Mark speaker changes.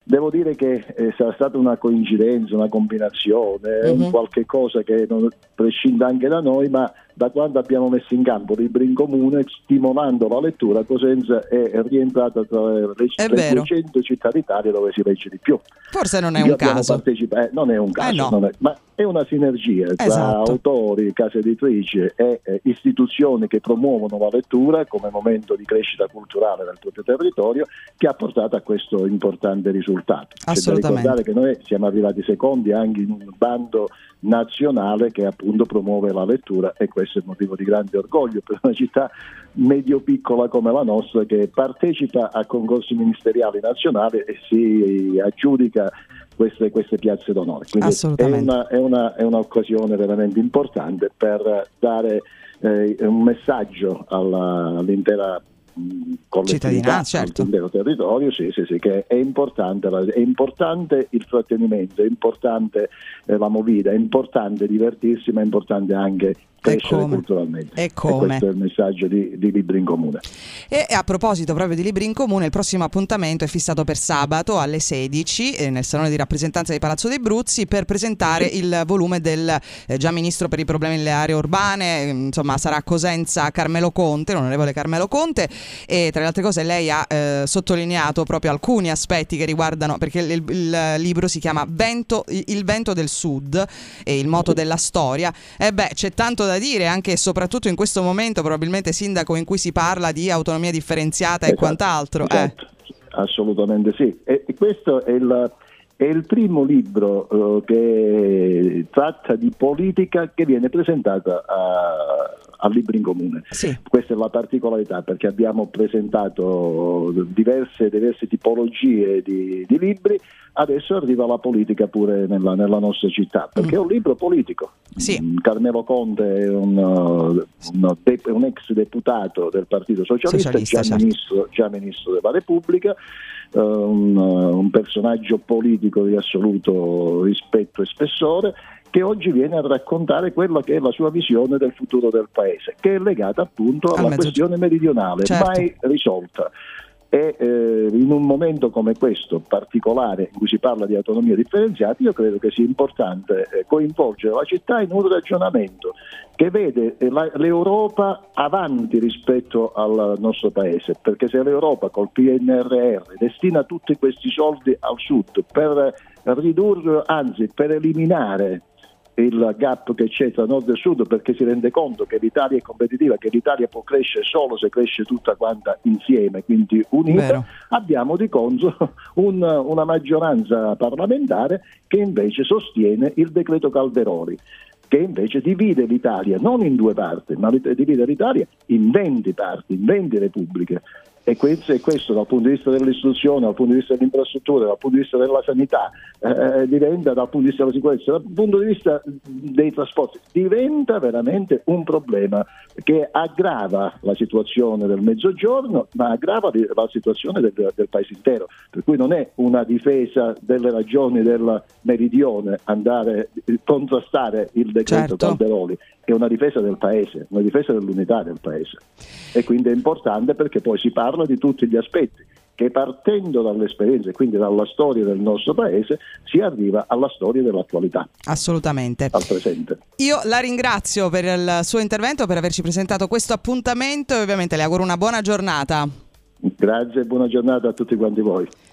Speaker 1: Devo dire che sarà stata una coincidenza, una combinazione, un qualche cosa che non prescinde anche da noi, ma da quando abbiamo messo in campo Libri in Comune, stimolando la lettura, Cosenza è rientrata tra le 200 città d'Italia dove si legge di più.
Speaker 2: Forse non è un caso.
Speaker 1: Non è un caso,
Speaker 2: no.
Speaker 1: ma è una sinergia tra
Speaker 2: esatto.
Speaker 1: autori, case editrici e istituzioni che promuovono la lettura come momento di crescita culturale del proprio territorio, che ha portato a questo importante risultato. C'è da ricordare che noi siamo arrivati secondi anche in un bando nazionale che appunto promuove la lettura, e questo è motivo di grande orgoglio per una città medio-piccola come la nostra, che partecipa a concorsi ministeriali nazionali e si aggiudica queste piazze d'onore. Quindi è un'occasione veramente importante per dare un messaggio all'intera
Speaker 2: cittadinanza, certo,
Speaker 1: all'intero territorio, sì, che è importante il trattenimento, è importante la movida, è importante divertirsi, ma è importante anche crescere culturalmente.
Speaker 2: E
Speaker 1: questo è il messaggio di Libri in Comune.
Speaker 2: E a proposito proprio di Libri in Comune, il prossimo appuntamento è fissato per sabato alle 16 nel Salone di Rappresentanza di Palazzo dei Bruzzi per presentare il volume del già ministro per i problemi delle aree urbane. Insomma, sarà a Cosenza l'onorevole Carmelo Conte, e tra le altre cose lei ha sottolineato proprio alcuni aspetti che riguardano, perché il libro si chiama Il vento del Sud e il moto della storia. C'è tanto da dire, anche e soprattutto in questo momento, probabilmente, sindaco, in cui si parla di autonomia differenziata e quant'altro.
Speaker 1: Esatto. Assolutamente sì. E questo è il primo libro che tratta di politica che viene presentata a Libri in Comune.
Speaker 2: Sì.
Speaker 1: Questa è la particolarità, perché abbiamo presentato diverse tipologie di libri. Adesso arriva la politica pure nella nostra città, perché è un libro politico.
Speaker 2: Sì.
Speaker 1: Carmelo Conte è un ex deputato del Partito Socialista, già ministro della Repubblica, un personaggio politico di assoluto rispetto e spessore, che oggi viene a raccontare quella che è la sua visione del futuro del paese, che è legata appunto alla questione meridionale,
Speaker 2: certo,
Speaker 1: mai risolta. E in un momento come questo particolare, in cui si parla di autonomia differenziata, io credo che sia importante coinvolgere la città in un ragionamento che vede l'Europa avanti rispetto al nostro paese, perché se l'Europa col PNRR destina tutti questi soldi al sud per ridurre, anzi per eliminare il gap che c'è tra nord e sud, perché si rende conto che l'Italia è competitiva, che l'Italia può crescere solo se cresce tutta quanta insieme, quindi unita.
Speaker 2: Vero.
Speaker 1: Abbiamo di contro una maggioranza parlamentare che invece sostiene il decreto Calderoli, che invece divide l'Italia non in due parti, ma divide l'Italia in 20 parti, in 20 repubbliche. E questo dal punto di vista dell'istruzione, dal punto di vista dell'infrastruttura, dal punto di vista della sanità, diventa, dal punto di vista della sicurezza, dal punto di vista dei trasporti, diventa veramente un problema che aggrava la situazione del Mezzogiorno, ma aggrava la situazione del paese intero. Per cui non è una difesa delle ragioni del Meridione andare a contrastare il decreto Calderoli, è una difesa del paese, una difesa dell'unità del paese. E quindi è importante, perché poi si parla di tutti gli aspetti, che partendo dall'esperienza e quindi dalla storia del nostro paese si arriva alla storia dell'attualità.
Speaker 2: Assolutamente.
Speaker 1: Al presente.
Speaker 2: Io la ringrazio per il suo intervento, per averci presentato questo appuntamento, e ovviamente le auguro una buona giornata.
Speaker 1: Grazie e buona giornata a tutti quanti voi.